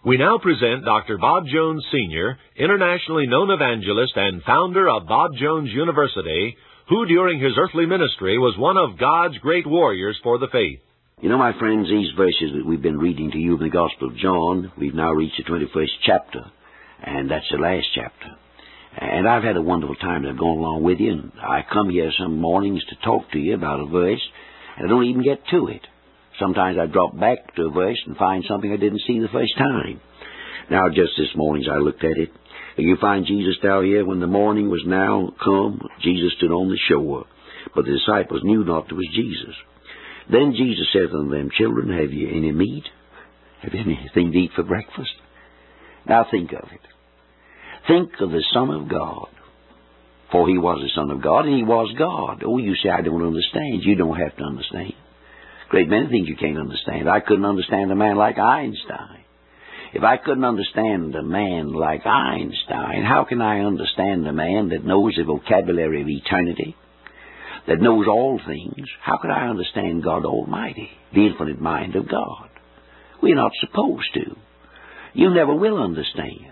We now present Dr. Bob Jones, Sr., internationally known evangelist and founder of Bob Jones University, who during his earthly ministry was one of God's great warriors for the faith. You know, my friends, these verses that we've been reading to you in the Gospel of John, we've now reached the 21st chapter, and that's the last chapter. And I've had a wonderful time that I've gone along with you, and I come here some mornings to talk to you about a verse, and I don't even get to it. Sometimes I drop back to a verse and find something I didn't see the first time. Now, just this morning as I looked at it, you find Jesus down here, when the morning was now come, Jesus stood on the shore, but the disciples knew not it was Jesus. Then Jesus said unto them, Children, have you any meat? Have you anything to eat for breakfast? Now think of it. Think of the Son of God. For he was the Son of God, and he was God. Oh, you say, I don't understand. You don't have to understand. Great many things you can't understand. I couldn't understand a man like Einstein. If I couldn't understand a man like Einstein, how can I understand a man that knows the vocabulary of eternity, that knows all things? How could I understand God Almighty, the infinite mind of God? We're not supposed to. You never will understand.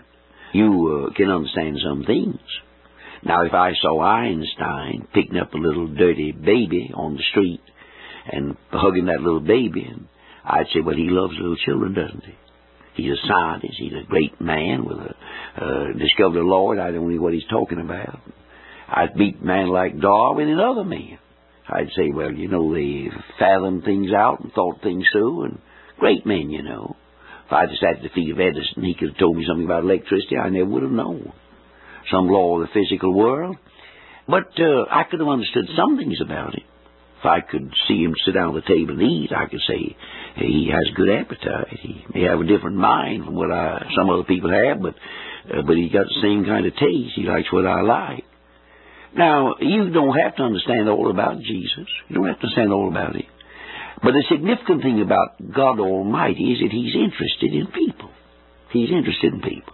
You can understand some things. Now, if I saw Einstein picking up a little dirty baby on the street and hugging that little baby, and I'd say, well, he loves little children, doesn't he? He's a scientist. He's a great man with discovered the Lord. I don't know what he's talking about. I'd beat a man like Darwin and other men. I'd say, well, you know, they fathomed things out and thought things through, and great men, you know. If I'd sat at the feet of Edison, he could have told me something about electricity I never would have known. Some law of the physical world. But I could have understood some things about it. If I could see him sit down at the table and eat, I could say he has good appetite. He may have a different mind from what some other people have, but he got the same kind of taste. He likes what I like. Now, you don't have to understand all about Jesus. You don't have to understand all about it. But the significant thing about God Almighty is that he's interested in people. He's interested in people.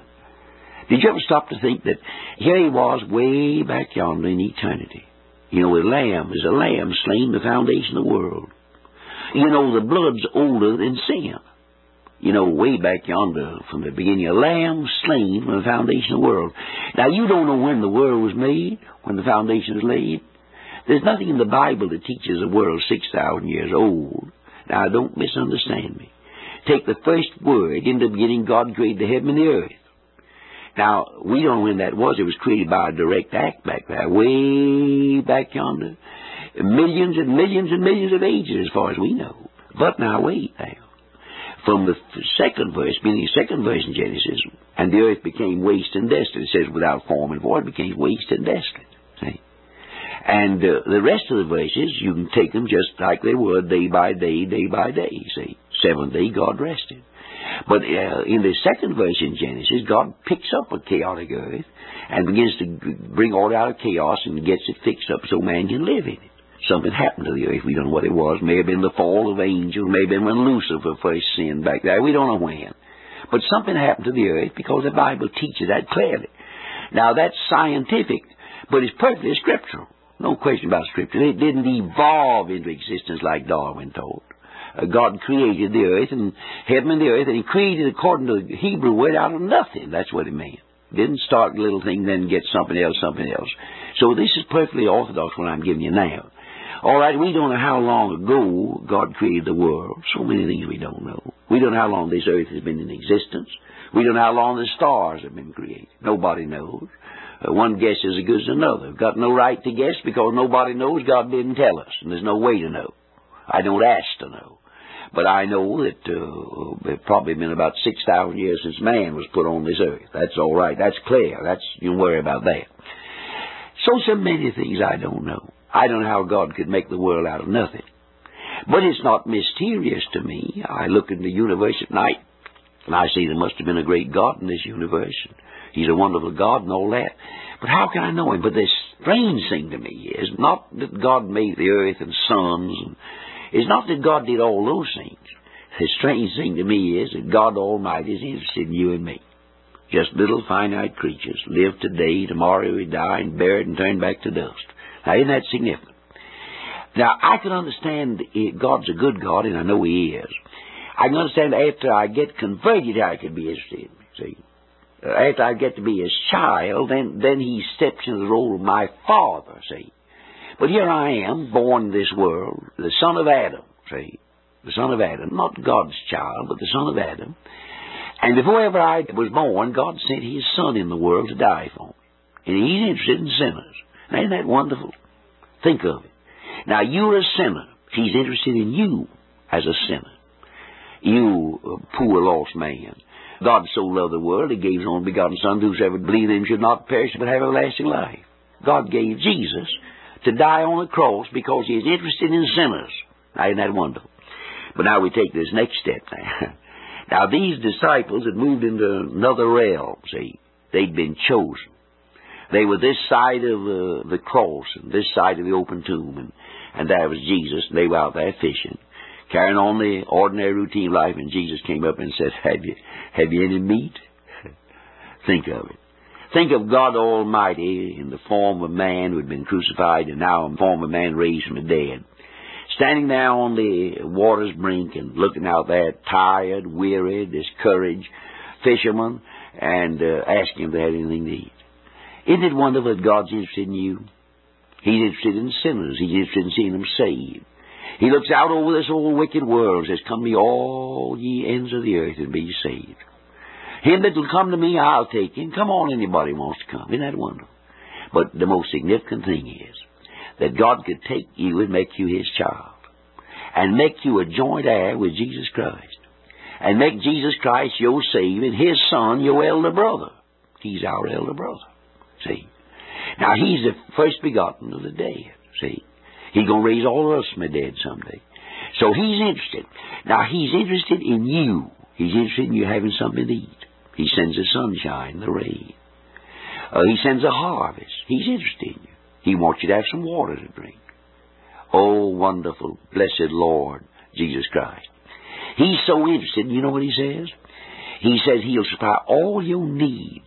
Did you ever stop to think that here he was way back yonder in eternity? You know, a lamb is a lamb slain the foundation of the world. You know, the blood's older than sin. You know, way back yonder from the beginning, a lamb slain from the foundation of the world. Now, you don't know when the world was made, when the foundation was laid. There's nothing in the Bible that teaches the world 6,000 years old. Now, don't misunderstand me. Take the first word. In the beginning, God created the heaven and the earth. Now, we don't know when that was. It was created by a direct act back there, way back yonder. Millions and millions and millions of ages, as far as we know. But now, wait now. From the second verse, being the second verse in Genesis, and the earth became waste and desolate. It says, without form and void, it became waste and desolate. See? And the rest of the verses, you can take them just like they were, day by day, day by day. See? Seventh day, God rested. But in the second verse in Genesis, God picks up a chaotic earth and begins to bring order out of chaos and gets it fixed up so man can live in it. Something happened to the earth. We don't know what it was. May have been the fall of angels. May have been when Lucifer first sinned back there. We don't know when. But something happened to the earth because the Bible teaches that clearly. Now, that's scientific, but it's perfectly scriptural. No question about Scripture. It didn't evolve into existence like Darwin told. God created the earth and heaven and the earth, and he created, according to the Hebrew word, out of nothing. That's what it meant. Didn't start a little thing, then get something else, something else. So this is perfectly orthodox what I'm giving you now. All right, we don't know how long ago God created the world. So many things we don't know. We don't know how long this earth has been in existence. We don't know how long the stars have been created. Nobody knows. One guess is as good as another. We've got no right to guess because nobody knows. God didn't tell us, and there's no way to know. I don't ask to know. But I know that it's probably been about 6,000 years since man was put on this earth. That's all right. That's clear. You don't worry about that. So many things I don't know. I don't know how God could make the world out of nothing. But it's not mysterious to me. I look in the universe at night, and I see there must have been a great God in this universe. He's a wonderful God and all that. But how can I know him? But the strange thing to me is not that God made the earth and suns. It's not that God did all those things. The strange thing to me is that God Almighty is interested in you and me. Just little finite creatures. Live today, tomorrow we die, and buried and turned back to dust. Now, isn't that significant? Now, I can understand God's a good God, and I know he is. I can understand after I get converted I could be interested, see. After I get to be his child, then he steps into the role of my father, see. But here I am, born in this world, the son of Adam, see. The son of Adam, not God's child, but the son of Adam. And before ever I was born, God sent his son in the world to die for me. And he's interested in sinners. Now, isn't that wonderful? Think of it. Now, you're a sinner. He's interested in you as a sinner. You, poor lost man. God so loved the world, he gave his only begotten Son, whosoever believed in him should not perish but have everlasting life. God gave Jesus to die on the cross because he is interested in sinners. Now, isn't that wonderful? But now we take this next step now. Now, these disciples had moved into another realm, see. They'd been chosen. They were this side of the cross and this side of the open tomb, and there was Jesus, and they were out there fishing, carrying on the ordinary routine life, and Jesus came up and said, have you any meat? Think of it. Think of God Almighty in the form of man who had been crucified and now in the form of man raised from the dead, standing there on the water's brink and looking out there, tired, weary, discouraged, fisherman, and asking if they had anything to eat. Isn't it wonderful that God's interested in you? He's interested in sinners. He's interested in seeing them saved. He looks out over this old wicked world and says, come ye all ye ends of the earth and be saved. Him that will come to me, I'll take him. Come on, anybody wants to come. Isn't that wonderful? But the most significant thing is that God could take you and make you his child and make you a joint heir with Jesus Christ and make Jesus Christ your Savior and his Son your elder brother. He's our elder brother, see. Now, he's the first begotten of the dead, see. He's going to raise all of us from the dead someday. So he's interested. Now, he's interested in you. He's interested in you having something to eat. He sends the sunshine, the rain. He sends a harvest. He's interested in you. He wants you to have some water to drink. Oh, wonderful, blessed Lord, Jesus Christ. He's so interested, you know what he says? He says he'll supply all your needs.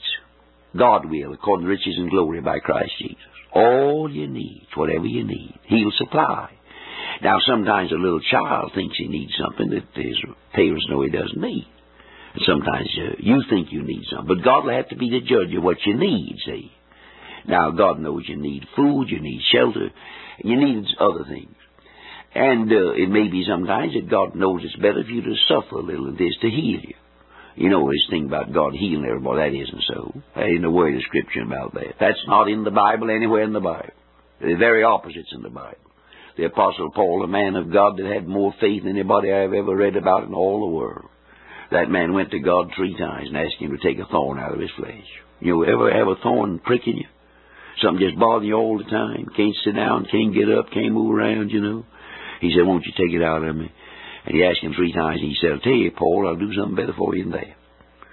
God will, according to riches and glory by Christ Jesus. All your needs, whatever you need, he'll supply. Now, sometimes a little child thinks he needs something that his parents know he doesn't need. And sometimes you think you need something. But God will have to be the judge of what you need, see. Now, God knows you need food, you need shelter, you need other things. And it may be sometimes that God knows it's better for you to suffer a little than this to heal you. You know this thing about God healing everybody. That isn't so. There ain't no word of Scripture about that. That's not in the Bible, anywhere in the Bible. The very opposite's in the Bible. The Apostle Paul, a man of God that had more faith than anybody I've ever read about in all the world. That man went to God 3 times and asked him to take a thorn out of his flesh. You ever have a thorn pricking you? Something just bothering you all the time. Can't sit down, can't get up, can't move around, you know. He said, won't you take it out of me? And he asked him 3 times. He said, I'll tell you, Paul, I'll do something better for you than that.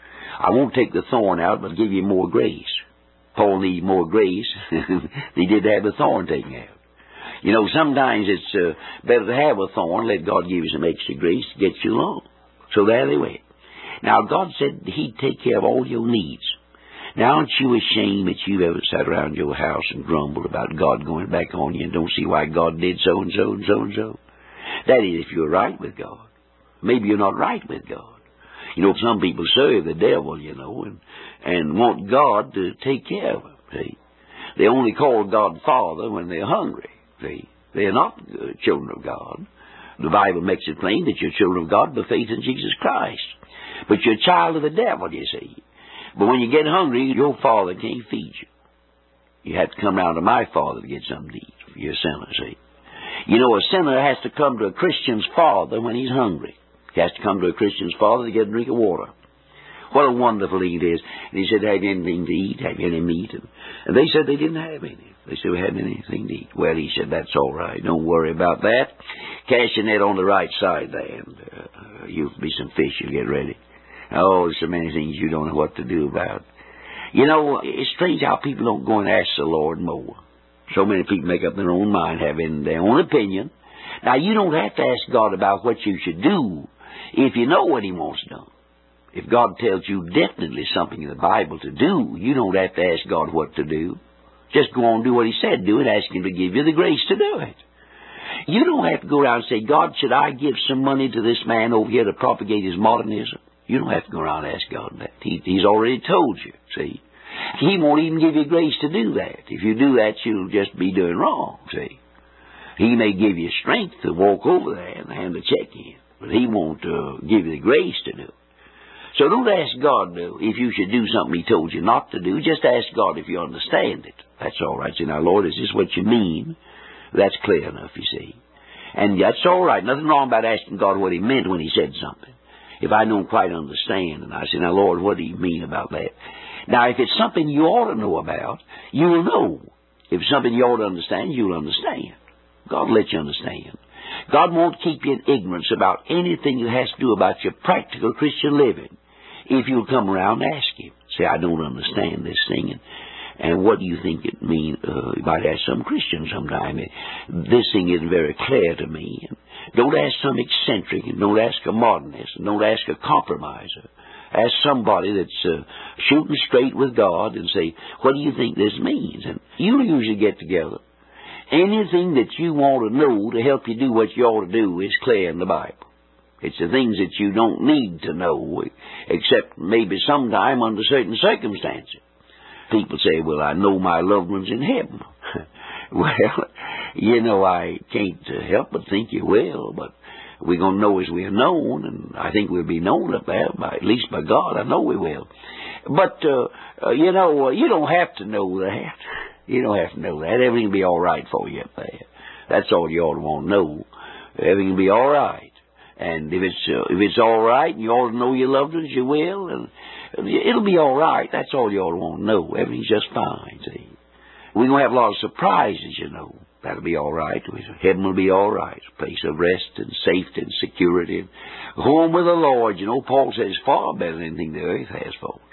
I won't take the thorn out, but give you more grace. Paul needs more grace than he did to have the thorn taken out. You know, sometimes it's better to have a thorn, let God give you some extra grace to get you along. So there they went. Now, God said he'd take care of all your needs. Now, aren't you ashamed that you've ever sat around your house and grumbled about God going back on you and don't see why God did so and so and so and so? That is, if you're right with God. Maybe you're not right with God. You know, some people serve the devil, you know, and want God to take care of them, see. They only call God Father when they're hungry, see. They're not children of God. The Bible makes it plain that you're children of God by faith in Jesus Christ. But you're a child of the devil, you see. But when you get hungry, your father can't feed you. You have to come down to my Father to get something to eat. You're a sinner, see. You know, a sinner has to come to a Christian's father when he's hungry. He has to come to a Christian's father to get a drink of water. What a wonderful thing it is. And he said, have you anything to eat? Have you any meat? And they said they didn't have any. They said, we hadn't anything to eat. Well, he said, that's all right. Don't worry about that. Cast your net on the right side there, and you'll be some fish. You'll get ready. Oh, there's so many things you don't know what to do about. You know, it's strange how people don't go and ask the Lord more. So many people make up their own mind, having their own opinion. Now, you don't have to ask God about what you should do if you know what he wants done. If God tells you definitely something in the Bible to do, you don't have to ask God what to do. Just go on and do what he said do and ask him to give you the grace to do it. You don't have to go around and say, God, should I give some money to this man over here to propagate his modernism? You don't have to go around and ask God that. He's already told you, see. He won't even give you grace to do that. If you do that, you'll just be doing wrong, see. He may give you strength to walk over there and hand the check in, but He won't give you the grace to do it. So don't ask God if you should do something He told you not to do. Just ask God if you understand it. That's all right. Say, now, Lord, is this what you mean? That's clear enough, you see. And that's all right. Nothing wrong about asking God what He meant when He said something. If I don't quite understand, and I say, now, Lord, what do you mean about that? Now, if it's something you ought to know about, you will know. If it's something you ought to understand, you'll understand. God will let you understand. God won't keep you in ignorance about anything that has to do about your practical Christian living. If you'll come around and ask Him, say, I don't understand this thing, and what do you think it means? You might ask some Christian sometime, this thing isn't very clear to me. And don't ask some eccentric, and don't ask a modernist, and don't ask a compromiser. Ask somebody that's shooting straight with God and say, what do you think this means? And you'll usually get together. Anything that you want to know to help you do what you ought to do is clear in the Bible. It's the things that you don't need to know, except maybe sometime under certain circumstances. People say, well, I know my loved one's in heaven. Well, I can't help but think you will, but we're going to know as we're known, and I think we'll be known up there, at least by God. I know we will. But, you don't have to know that. You don't have to know that. Everything will be all right for you up there. That's all you ought to want to know. Everything will be all right. And if it's all right and you ought to know your loved ones, you will. And it'll be all right. That's all you ought to want to know. Everything's just fine, see. We're going to have a lot of surprises, you know. That'll be all right. Heaven will be all right. A place of rest and safety and security. And home with the Lord. You know, Paul says far better than anything the earth has for us.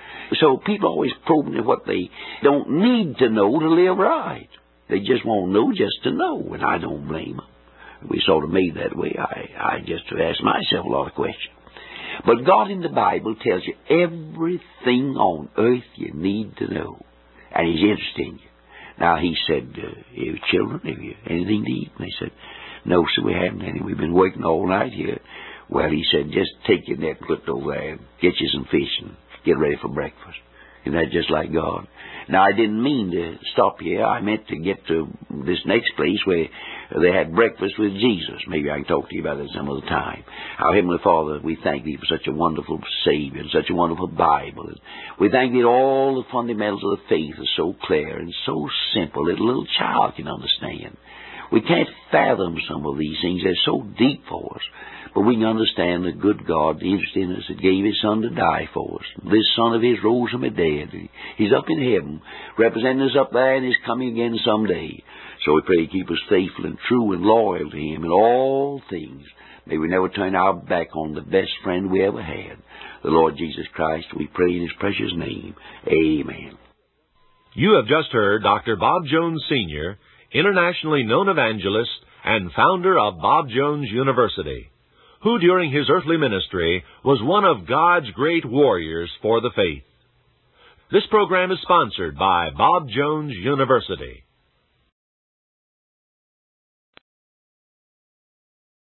So people always probing what they don't need to know to live right. They just want to know just to know, and I don't blame them. We sort of made that way. I just ask myself a lot of questions. But God in the Bible tells you everything on earth you need to know, and He's interested in you. Now, He said, children, have you anything to eat? And they said, no, sir, we haven't any. We've been working all night here. Well, He said, just take your net and put it over there and get you some fish and get ready for breakfast. Isn't that just like God? Now, I didn't mean to stop here. I meant to get to this next place where they had breakfast with Jesus. Maybe I can talk to you about that some other time. Our Heavenly Father, we thank Thee for such a wonderful Savior and such a wonderful Bible. And we thank Thee that all the fundamentals of the faith are so clear and so simple that a little child can understand. We can't fathom some of these things. They're so deep for us. But we can understand the good God interested in us that gave His Son to die for us. This Son of His rose from the dead. He's up in heaven, representing us up there, and He's coming again someday. So we pray He keep us faithful and true and loyal to Him in all things. May we never turn our back on the best friend we ever had, the Lord Jesus Christ. We pray in His precious name. Amen. You have just heard Dr. Bob Jones Sr., internationally known evangelist and founder of Bob Jones University, who during his earthly ministry was one of God's great warriors for the faith. This program is sponsored by Bob Jones University.